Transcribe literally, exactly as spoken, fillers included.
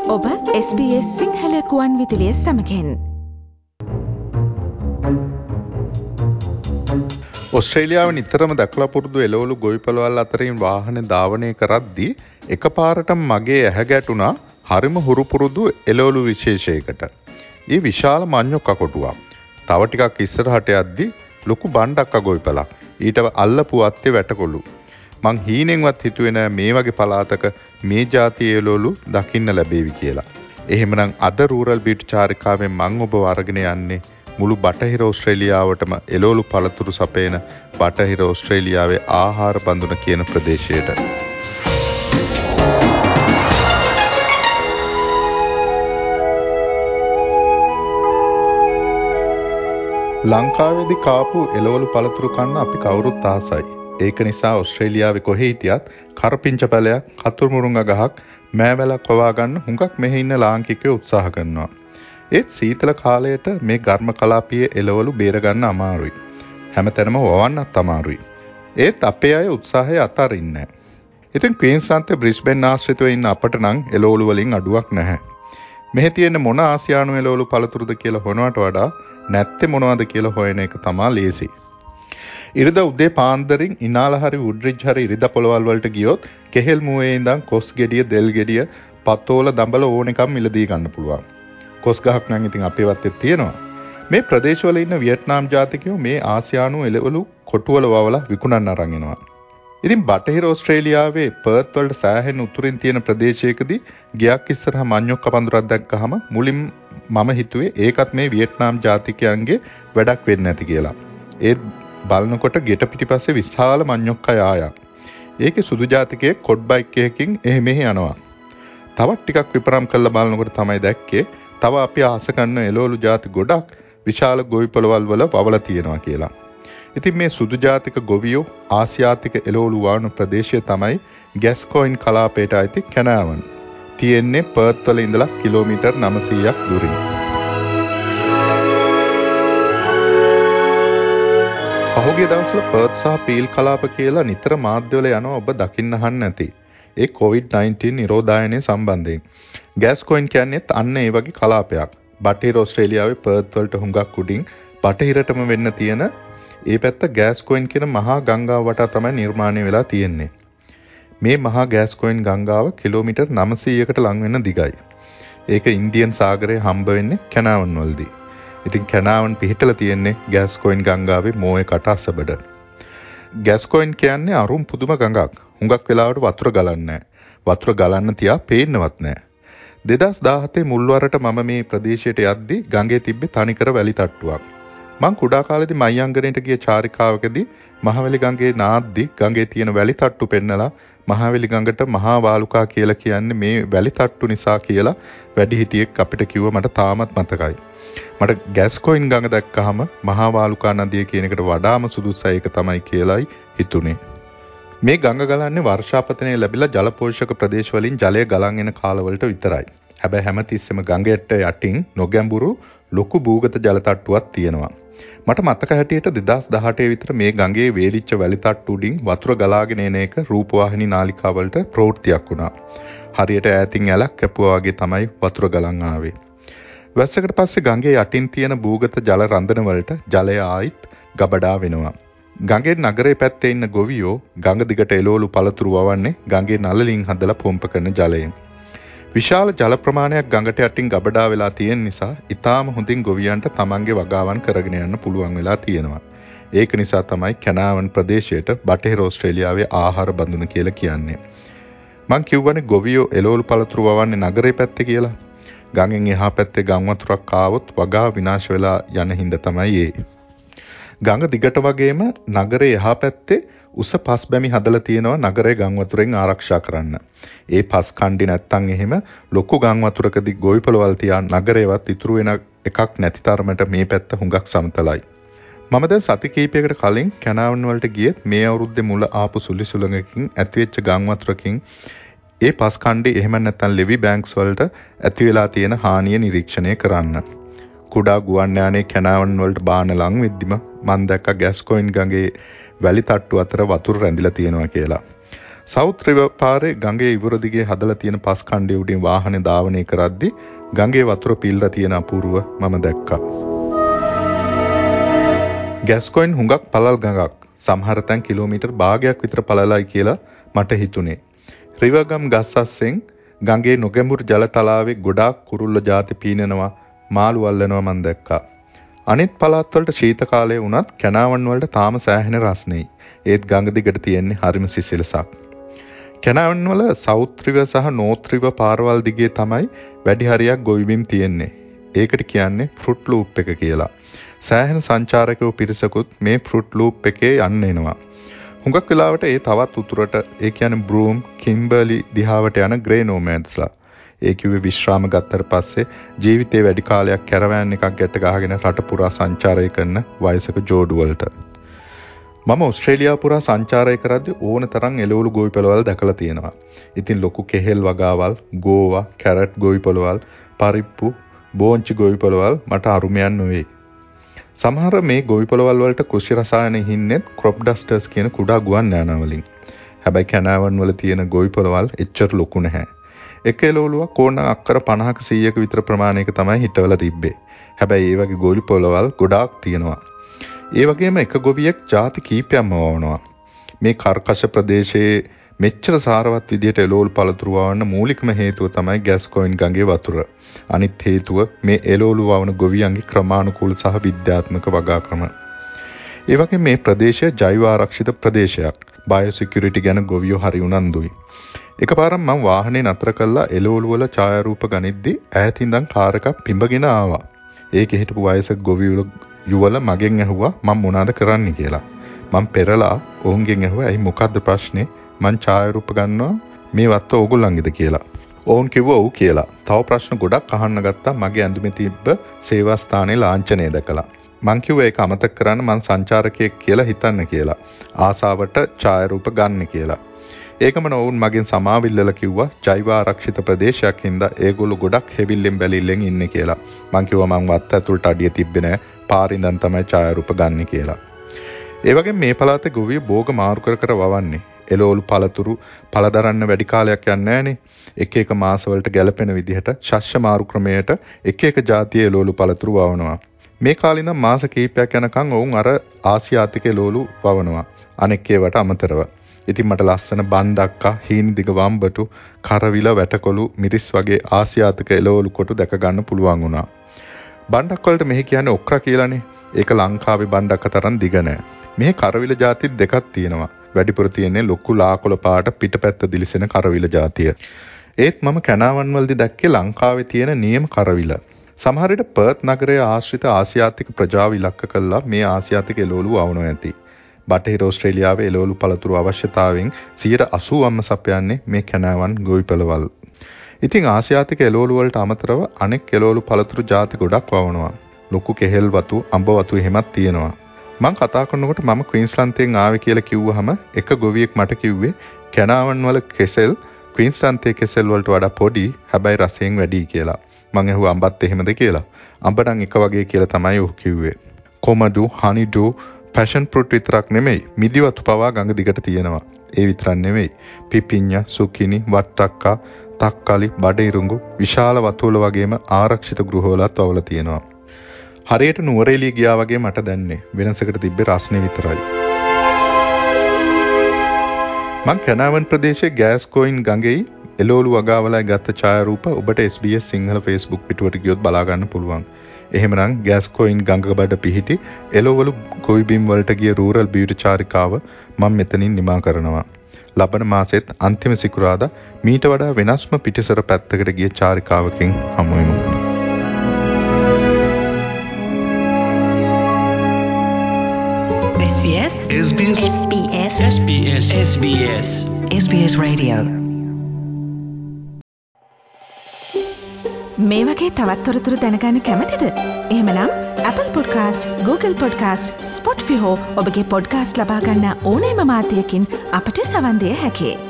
ඔබ S B S Sinhala කුවන් විදුලිය සමගින් ඔස්ට්‍රේලියාවේ නිතරම දැකලා පුරුදු එළවලු ගොවිපළවල් අතරින් වාහන ධාවනය කරද්දී එකපාරටම මගේ ඇහැ ගැටුණා හරිම හුරු පුරුදු එළවලු විශේෂයකට. ඒ විශාල මඤ්ඤොක්ක කොටුවක්. තව ටිකක් ඉස්සරහට යද්දී ලොකු බණ්ඩක්ක ගොවිපළක්. ඊට අල්ලපු අත්තේ වැටකොළු. මං හීනෙන්වත් හිතුවේ නෑ මේ වගේ පළාතක මේ જાතියේ එළවලු දකින්න ලැබෙවි කියලා. එහෙමනම් අද රූරල් බීට් චාරිකාවෙන් මං ඔබව අරගෙන යන්නේ මුළු බටහිර ඕස්ට්‍රේලියාවටම එළවලු පළතුරු සපයන බටහිර ඕස්ට්‍රේලියාවේ ආහාර බඳුන කියන ප්‍රදේශයට. ලංකාවේදී කාපු එළවලු පළතුරු කන්න අපි කවුරුත් ආසයි. ඒක නිසා ඕස්ට්‍රේලියාවේ කොහේ හිටියත් කරපිංච පැලයක්, කතුරු මුරුංග ගහක්, මෑවැලක් හොවා ගන්න හුඟක් මෙහි ඉන්න ලාංකිකයෝ උත්සාහ කරනවා. ඒත් සීතල කාලයට මේ ඝර්ම කලාපීය එළවලු බේර ගන්න අමාරුයි. හැමතැනම වවන්නත් අමාරුයි. ඒත් අපේ අය උත්සාහය අතාරින්නේ නැහැ. ඉතින් ක්වීන්ස්ලන්තේ බ්‍රිස්බේන් ආශ්‍රිතව ඉන්න අපට නම් එළවලු වලින් අඩුවක් නැහැ. මෙහි තියෙන මොන ආසියානු එළවලු පළතුරුද කියලා හොයනවට වඩා නැත්තේ මොනවද කියලා හොයන එක තමයි ලේසි. ඉරිදා උදේ පාන්දරින් ඉනාල හරි වුඩ්රිජ් හරි ඉරිදා පොළවල් වලට ගියොත් කෙහෙල් මුවේ ඉඳන් කොස් ගෙඩිය, දෙල් ගෙඩිය, පතෝල දඹල ඕන එකක් මිලදී ගන්න පුළුවන්. කොස් ගහක් නම් ඉතින් අපේ වත්තේ තියෙනවා. මේ ප්‍රදේශවල ඉන්න වියට්නාම් ජාතිකයෝ මේ ආසියානු එළවලු කොටුවල වවලා විකුණන්න අරන් එනවා. ඉතින් බටහිර ඕස්ට්‍රේලියාවේ පර්ත් වලට සෑහෙන උතුරින් තියෙන ප්‍රදේශයකදී ගියක් ඉස්සරහා මඤ්ඤොක්ක පඳුරක් දැක්කහම මුලින් මම හිතුවේ ඒකත් මේ වියට්නාම් ජාතිකයන්ගේ වැඩක් වෙන්නේ නැති කියලා. ඒත් බලනකොට ගෙට පිටිපස්සේ විශාල මඤ්ඤොක්ක යායක්. ඒකේ සුදු ජාතිකයේ කොඩ් බයික් එකකින් එහෙ මෙහෙ යනවා. තවත් ටිකක් විපරම් කරලා බලනකොට තමයි දැක්කේ තව අපි ආස කරන එළවලු ಜಾති ගොඩක් විශාල ගොවිපළවල් වල වවලා තියෙනවා කියලා. ඉතින් මේ සුදු ජාතික ගොවියෝ ආසියාතික එළවලු වවන ප්‍රදේශය තමයි ගැස්කොයින් කලාපයට අයිති කැනාවන්. තියෙන්නේ පර්ත් වල ඉඳලා කිලෝමීටර් නවසීයක් දුරින්. පහුගිය දවස්වල පර්ත් සහ පීල් කලාප කියලා නිතර මාධ්‍යවල යනවා ඔබ දකින්න අහන්න නැති. ඒ කොවිඩ් නයින්ටීන් නිරෝධායනය සම්බන්ධයෙන්. ගැස්කොයින් කියන්නේත් අන්න ඒ වගේ කලාපයක්. බටහිර ඕස්ට්‍රේලියාවේ පර්ත් වලට හුඟක් උඩින් බටහිරටම වෙන්න තියෙන ඒ පැත්ත ගැස්කොයින් කියන මහා ගංගාව වටා තමයි නිර්මාණය වෙලා තියෙන්නේ. මේ මහා ගැස්කොයින් ගංගාව කිලෝමීටර් නවසීයකට ලං වෙන දිගයි. ඒක ඉන්දියන් සාගරයේ හම්බ වෙන්නේ කැනාවන් වලදී. ඉතින් කැනාවන් පිහිටලා තියෙන්නේ ගැස්කොයින් ගංගාවේ මෝයේ කට අසබඩ. ගැස්කොයින් කියන්නේ අරුම් පුදුම ගඟක්. හුඟක් වෙලාවට වතුර ගලන්නේ නැහැ. වතුර ගලන්න තියා පේන්නවත් නැහැ. දෙදහස් දාහතේ මුල්වරට මම මේ ප්‍රදේශයට යද්දී ගඟේ තිබ්බේ තනිකර වැලි තට්ටුවක්. මං කුඩා කාලේදී මයංගනේට ගිය චාරිකාවකදී මහවැලි ගඟේ නාද්දී ගඟේ තියෙන වැලි තට්ටු පෙන්නලා මහවැලි ගඟට මහා වාලුකා කියලා කියන්නේ මේ වැලි තට්ටු නිසා කියලා වැඩිහිටියෙක් අපිට කිව්ව මට තාමත් මතකයි. මට ගැස්කොයින් ගඟ දැක්කහම මහා වාලුකා නදිය කියන එකට වඩාම සුදුසුයි ඒක තමයි කියලායි හිතුනේ. මේ ගඟ ගලන්නේ වර්ෂාපතනයේ ලැබිලා ජල පෝෂක ප්‍රදේශ වලින් ජලය ගලන් එන කාලවලට විතරයි. හැබැයි හැමතිස්සෙම ගඟට යටින් නොගැඹුරු ලොකු භූගත ජල තට්ටුවක් තියෙනවා. මට මතක හැටියට දෙදහස් දහඅටේ විතර මේ ගඟේ වේලිච්ච වැලි තට්ටු උඩින් වතුර ගලාගෙන එන එක රූපවාහිනී නාලිකාවලට ප්‍රවෘත්තියක් වුණා. හරියට ඈතින් ඇලක් කැපුවා වගේ තමයි වතුර ගලන් ආවේ. වැස්සකට පස්සේ ගඟේ යටින් තියෙන භූගත ජල රඳන වලට ජලය ආයිත් ගබඩා වෙනවා. ගඟේ නගරේ පැත්තේ ඉන්න ගොවියෝ ගඟ දිගට එළවලු පළතුරු වවන්නේ ගඟේ නළලින් හදලා පොම්ප කරන ජලයෙන්. විශාල ජල ප්‍රමාණයක් ගඟට යටින් ගබඩා වෙලා තියෙන නිසා ඊටාම හොඳින් ගොවියන්ට තමන්ගේ වගාවන් කරගෙන යන්න පුළුවන් වෙලා තියෙනවා. ඒක නිසා තමයි කැනාවන් ප්‍රදේශයට බටහිර ඕස්ට්‍රේලියාවේ ආහාර බඳුන කියලා කියන්නේ. මං කිව්වනේ ගොවියෝ එළවලු පළතුරු වවන්නේ නගරේ පැත්තේ කියලා. ගඟෙන් එහා පැත්තේ ගම් වතුරක් ආවොත් වගා විනාශ වෙලා යන හින්දා තමයි ඒ. ගඟ දිගට වගේම නගරේ එහා පැත්තේ උස පස් බැමි හදලා තියෙනවා නගරේ ගම් වතුරෙන් ආරක්ෂා කරන්න. ඒ පස් කණ්ඩි නැත්තම් එහෙම ලොකු ගම් වතුරකදී ගොවිපළවල් තියා නගරේවත් ඉතුරු වෙන එකක් නැති තරමට මේ පැත්ත හුඟක් සමතලයි. මම දැන් සති කිහිපයකට කලින් කැනාවන් වලට ගියෙත් මේ අවුරුද්දේ මුල ආපු සුළි සුළඟකින් ඇතිවෙච්ච ගම් වතුරකින් ඒ පස් කණ්ඩි එහෙම නැත්තම් ලෙවි බැංක්ස් වලට ඇති වෙලා තියෙන හානිය නිරීක්ෂණය කරන්න. කුඩා ගුවන් යානයේ කැනාවන් වලට බාන ලං වෙද්දිම මම දැක්ක ගැස්කොයින් ගඟේ වැලි තට්ටු අතර වතුර රැඳිලා තියෙනවා කියලා. සවුත් රිවර් පාරේ ගඟේ ඉවුර දිගේ හදලා තියෙන පස් කණ්ඩේ උඩින් වාහනේ ධාවනය කරද්දී ගඟේ වතුර පිල්ලා තියෙන අපූර්ව මම දැක්කා. ගැස්කොයින් හුඟක් පළල් ගඟක්. සමහර තැන් කිලෝමීටර් භාගයක් විතර පළලයි කියලා මට හිතුනේ. රිවර්ගම් ගස් අස්සෙන් ගඟේ නොගැඹුරු ජල තලාවේ ගොඩාක් කුරුල්ල ಜಾති පීනනවා, මාළු අල්ලනවා මම දැක්කා. අනිත් පළාත් වලට ශීත කාලයේ වුණත් කැනාවන් වලට තාම සෑහෙන රස්නෙයි. ඒත් ගඟ දිගට තියෙන්නේ හරිම සිසිලසක්. කැනාවන් වල සවුත් රිවර් සහ නෝර්ත් රිවර් පාරවල් දිගේ තමයි වැඩි හරියක් ගොවිබිම් තියෙන්නේ. ඒකට කියන්නේ ෆෘට් ලූප් එක කියලා. සෑහෙන සංචාරකයෝ පිරිසකුත් මේ ෆෘට් ලූප් එකේ යන්න එනවා. හුඟක් වෙලාවට ඒ තවත් උතුරට ඒ කියන්නේ බ්‍රූම්, කිම්බර්ලි දිහාවට යන ග්‍රේ නෝමෑඩ්ස්ලා. ඒ කිව්වේ විශ්‍රාම ගත්තට පස්සේ ජීවිතේ වැඩි කාලයක් කැරවෑන් එකක් ගැට ගහගෙන රට පුරා සංචාරය කරන වයසක ජෝඩු වලට. මම ඕස්ට්‍රේලියාව පුරා සංචාරය කරද්දී ඕන තරම් එළවලු ගොවිපළවල් දැකලා තියෙනවා. ඉතින් ලොකු කෙහෙල් වගාවල්, ගෝවා, කැරට් ගොවිපළවල්, පරිප්පු, බෝංචි ගොවිපළවල් මට අරුමයන් නොවේ. සමහර මේ ගොවිපළවල් වලට කෘෂි රසායන හින්නෙත් ක්‍රොප් ඩස්ටර්ස් කියන කුඩා ගුවන් යානා වලින්. හැබැයි කැනාවන් වල තියෙන ගොවිපළවල් එච්චර ලොකු නැහැ. එක එළවලුවක් ඕන අක්කර පනහක සීයක විතර ප්‍රමාණයක තමයි හිටවලා තිබ්බේ. හැබැයි ඒ වගේ ගොවිපළවල් ගොඩාක් තියෙනවා. ඒ වගේම එක ගොවියෙක් ಜಾති කීපයක්ම වවනවා. මේ කර්කශ ප්‍රදේශයේ මෙච්චර සාරවත් විදියට එළවලු පළතුරු වවන්න මූලිකම හේතුව තමයි ගැස්කොයින් ගඟේ වතුර. අනිත් හේතුව මේ එළවලු වවන ගොවියන්ගේ ක්‍රමානුකූල සහ විද්‍යාත්මක වගාක්‍රම. ඒ වගේ මේ ප්‍රදේශය ජෛව ආරක්ෂිත ප්‍රදේශයක්. බයෝසිකියුරිටි ගැන ගොවියෝ හරි උනන්දුයි. එකපාරක් මම වාහනේ නතර කළා එළවලු වල ඡායාරූප ගනිද්දී ඈත ඉඳන් කාර් එකක් පිඹගෙන ආවා. ඒකේ හිටපු වයසක ගොවියෝ යුවල මගෙන් ඇහුවා මම මොනවද කරන්න කියලා. මම පෙරලා ඔවුන්ගෙන් ඇහුවා ඇයි මොකද්ද ප්‍රශ්නේ? මං ඡායාරූප ගන්නවා මේ වත්ත ඕගොල්ලන්ගේද කියලා. ඔවුන් කිව්වා ඔව් කියලා. තව ප්‍රශ්න ගොඩක් අහන්න ගත්තා මගේ ඇඳුමේ තිබ්බ සේවා ස්ථානයේ ලාංඡනය දැකලා. මං කිව්වා ඒක අමතක කරන්න මං සංචාරකයෙක් කියලා හිතන්න කියලා. ආසාවට ඡායාරූප ගන්න කියලා. ඒකම නෝවුන් මගෙන් සමාවිල්ලලා කිව්වා ජෛව ආරක්ෂිත ප්‍රදේශයක් හින්දා ඒගොල්ලෝ ගොඩක් හැවිල්ලෙන් බැලිල්ලෙන් ඉන්නේ කියලා. මං කිව්වා මං වත්ත ඇතුළට අඩිය තිබ්බේ නැහැ. පාරින් ඉඳන් තමයි ඡායාරූප ගන්න කියලා. ඒ වගේ මේ පළාතේ ගොවිය භෝග මාරු කර කර වවන්නේ. එළවලු පළතුරු පළදරන්න වැඩි කාලයක් යන්නේ නැහනේ. එක එක මාසවලට ගැලපෙන විදිහට ශස්‍ය මාරු ක්‍රමයට එක එක ජාතියේ එළවලු පළතුරු වවනවා. මේ කාලේ ඉඳන් මාස කිහිපයක් යනකම් ඔවුන් අර ආසියාතික එළවලු වවනවා. අනෙක් ඒවට අමතරව. ඉතින් මට ලස්සන බන්දක්කා, හීනි දිග වම්බටු, කරවිල, වැටකොළු, මිරිස් වගේ ආසියාතික එළවලු කොටු දැක ගන්න පුළුවන් වුණා. බණ්ඩක් වලට මෙහි කියන්නේ ඔක්රා කියලානේ. ඒක ලංකාවේ බණ්ඩක්ක තරම් දිග නෑ. මෙහි කරවිල ಜಾති දෙකක් තියෙනවා. වැඩිපුර තියෙන්නේ ලොකු ලාකොළ පාට පිටපැත්ත දිලිසෙන කරවිල ಜಾතිය. ඒත් මම කැනාවන් වලදී දැක්කේ ලංකාවේ තියෙන නියම කරවිල. සමහර විට පර්ත් නගරයේ ආශ්‍රිත ආසියාතික ප්‍රජාව ඉලක්ක කළා මේ ආසියාතික එළවලු වවනවා ඇති. බටහිර ඕස්ට්‍රේලියාවේ එළවලු පළතුරු අවශ්‍යතාවයෙන් සියයට අසූවක්ම සපයන්නේ මේ කැනාවන් ගොවිපළවල්. ඉතින් ආසියාතික එළවලු වලට අමතරව අනෙක් එළවලු පළතුරු ಜಾති ගොඩක් වවනවා. ලොකු කෙහෙල් වතු, අඹ වතු එහෙමත් තියෙනවා. මං කතා කරනකොට මම ක්වීන්ස්ලන්තයෙන් ආවේ කියලා කිව්වහම එක ගොවියෙක් මට කිව්වේ කැනාවන් වල කෙසෙල් ක්වීන්ස්ලන්තයේ කෙසෙල් වලට වඩා පොඩි හැබැයි රසයෙන් වැඩි කියලා. මං ඇහුවා අඹත් එහෙමද කියලා. අඹ නම් එක වගේ කියලා තමයි ඔහු කිව්වේ. කොමඩු, හනිඩු, පැෂන් ෆෘට් විතරක් නෙමෙයි මිදිවතු පවා ගඟ දිගට තියෙනවා. ඒ විතරක් නෙමෙයි පිපිඤ්ඤා, සුකිනි, වට්ටක්කා, තක්කාලි, බඩිරුඟු විශාල වතුවල වගේම ආරක්ෂිත ගෘහවලත් වවලා තියෙනවා. හරියට නුවරඑළිය ගියා වගේ මට දැන්නේ. වෙනසකට තිබ්බේ රස්නේ විතරයි. මං කැනාවන් ප්‍රදේශයේ ගෑස්කොයින් ගඟේ එළවලු වගාවලයි ගත්ත ඡායාරූප ඔබට S B S Sinhala Facebook පිටුවට ගියොත් බලා ගන්න පුළුවන්. එහෙමනම් ගෑස්කොයින් ගඟබඩ පිහිටි එළවලු ගොවිබිම් වලට ගිය රූරල් බියුටි චාරිකාව මම මෙතනින් නිමා කරනවා. ලබන මාසෙත් අන්තිම සිකුරාදා මීට වඩා වෙනස්ම පිටිසර පැත්තකට ගිය චාරිකාවකින් හමු වෙමු. SBS SBS SBS SBS SBS SBS Radio මේ වගේ තවත් තොරතුරු දැනගන්න කැමතිද? එහෙමනම් Apple Podcast, Google Podcast, Spotify හෝ ඔබගේ podcast ලබා ගන්න ඕනෑම මාධ්‍යයකින් අපට සවන් දිය හැකියි.